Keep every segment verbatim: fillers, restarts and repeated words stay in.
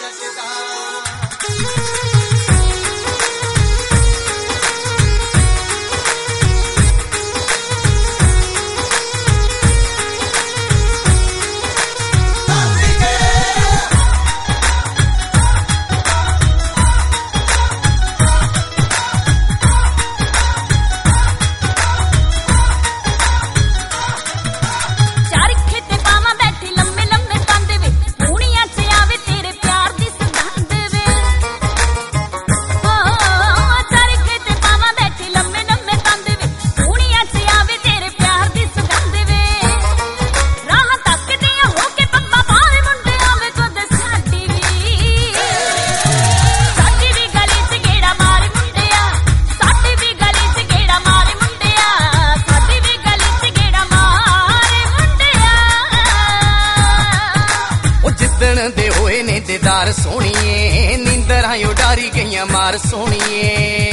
दे होए ने दीदार सोहणीए नींदरां उडारी गईयां मार सोहणीए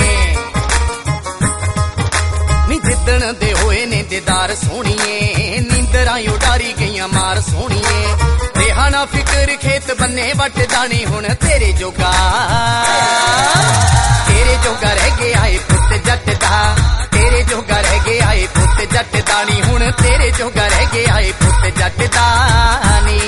नी जिद्दण दे होए ने दीदार सोहणीए नींदरां उडारी गईयां मार सोहणीए रेहा ना फिकर खेत बन्ने वट दानी हुण तेरे जोगा तेरे जोगा रह गया है पुत जट दा तेरे जोगा रह गया है पुत जट दानी हुण तेरे जोगा रह गया है पुत जट दानी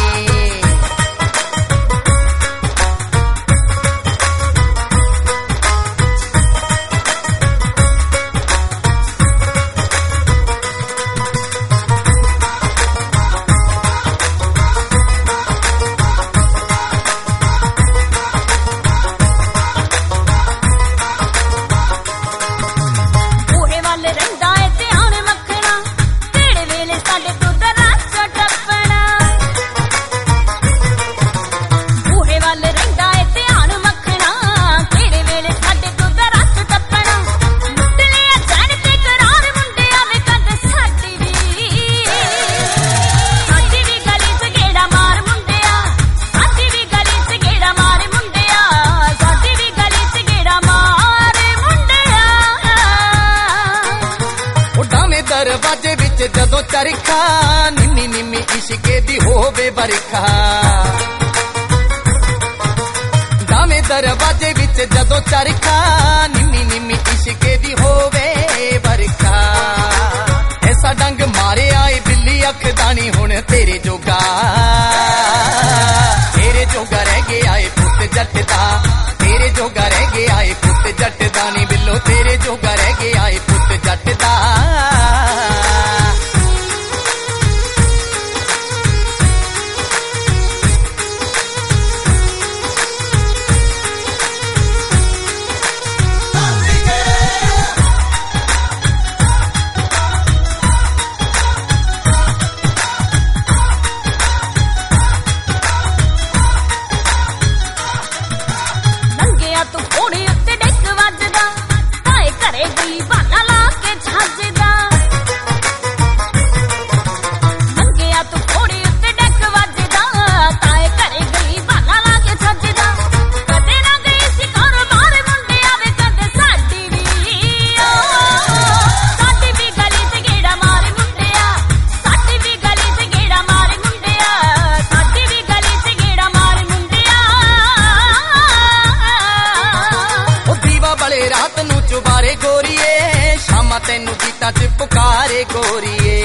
दरवाजे विच जदों चरखा निम्मी निम्मी इश्के दी होवे बरखा दामे दरवाजे विच जदों चरखा निम्मी निम्मी इश्के दी होवे बरखा ऐसा डंग मारे आए बिल्ली अख दानी हुण तेरे जोगा तेरे जोगा रह गया है पुत जट दा तेरे जोगा रह गया है पुत जट दानी बिल्लो तेरे जोगा रह गया है पुत जट दा रात नू चुबारे गोरीए शामा तेनू गीतां च पुकारे गोरीए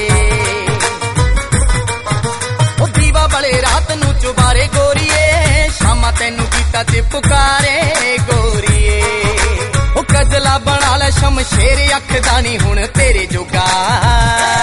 ओ दीवा बले रात नू चुबारे गोरीए शामा तेनू गीतां च पुकारे गोरीए ओ कजला बना लै शमशेर अख दानी हुण तेरे जोगा